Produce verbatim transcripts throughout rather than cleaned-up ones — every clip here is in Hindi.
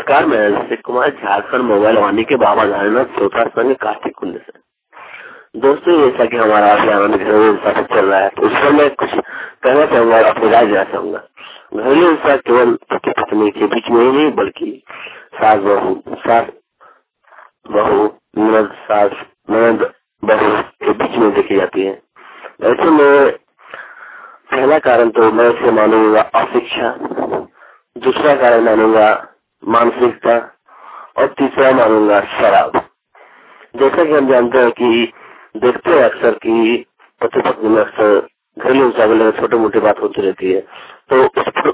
नमस्कार, मैं अभिषेक कुमार झारखंड मोबाइल वाणी के बाबा धारीनाथ श्रोता संघ कार्तिक कुंड से। दोस्तों, जैसा कि हमारा घरेलू हिंसा चल रहा है, तो उस पर मैं कुछ कहना चाहूंगा और अपनी राय देना चाहूंगा। घरेलू हिंसा केवल पति पत्नी के बीच में ही नहीं, बल्कि सास बहू सास बहू ननद सास ननद बहू के बीच में देखी जाती है। ऐसे में पहला कारण तो मैं इसे मानूंगा अशिक्षा, दूसरा कारण मानूंगा मानसिकता और तीसरा मानूंगा शराब। जैसा कि हम जानते हैं कि देखते हैं अक्सर कि पति पत्नी में अक्सर घरेलू हिंसा को छोटी मोटी बात होती रहती है, तो उस पर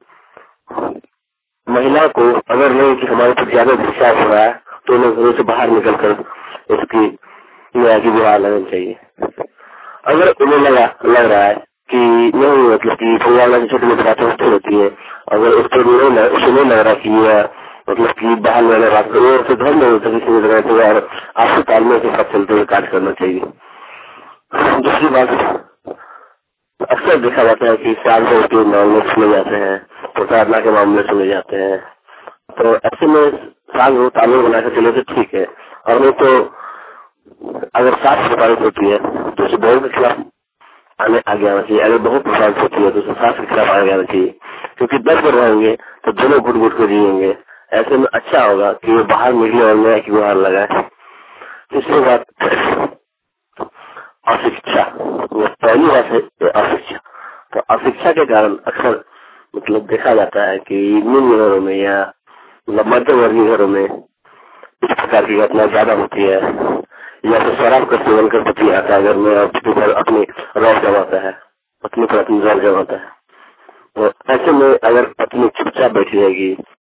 महिला को अगर नहीं कि हमारे पर ज्यादा विश्वास हो रहा है तो उन्हें घरों से बाहर निकलकर उसकी न्याय की गुहार लगानी चाहिए। अगर उन्हें लगा लग रहा है कि नहीं, मतलब कि परिवार में छोटी मोटी बातें होती रहती है, अगर उस पर उसे नहीं लग रहा कि यह मतलब कि बाहर वाले बात करो तो घर में होता किसी भी तरह से, और आपसे तालमेल के साथ चलते हुए कार्य करना चाहिए। दूसरी बात, अक्सर देखा जाता है कि सार्वजनिक के मामले सुने जाते हैं, प्रताड़ना के मामले सुने जाते हैं, तो ऐसे में साल तालमेल बनाकर चले तो ठीक है। और नहीं तो अगर सास प्रताड़ित होती है तो उसे बहू के खिलाफ आने आगे आना चाहिए। अगर बहुत प्रताड़ित होती है तो उसे सास के खिलाफ आगे आना चाहिए, क्योंकि दस पर रहेंगे तो दोनों घुट घुट कर जिएंगे। ऐसे में अच्छा होगा कि वो बाहर निकले और न्याय की गुहार लगाए। तीसरी बात, अशिक्षा। वो पहली बात है अशिक्षा। तो अशिक्षा के कारण अक्सर मतलब देखा जाता है कि निम्न घरों में या मतलब मध्यम वर्गीय घरों में इस प्रकार की घटना ज्यादा होती है, या तो शराब का सेवन कर पति आता है घर में और पति पर अपनी रौब जमाता है, पत्नी पर अपनी रौब जमाता है। तो ऐसे में अगर पत्नी चुपचाप बैठी रहेगी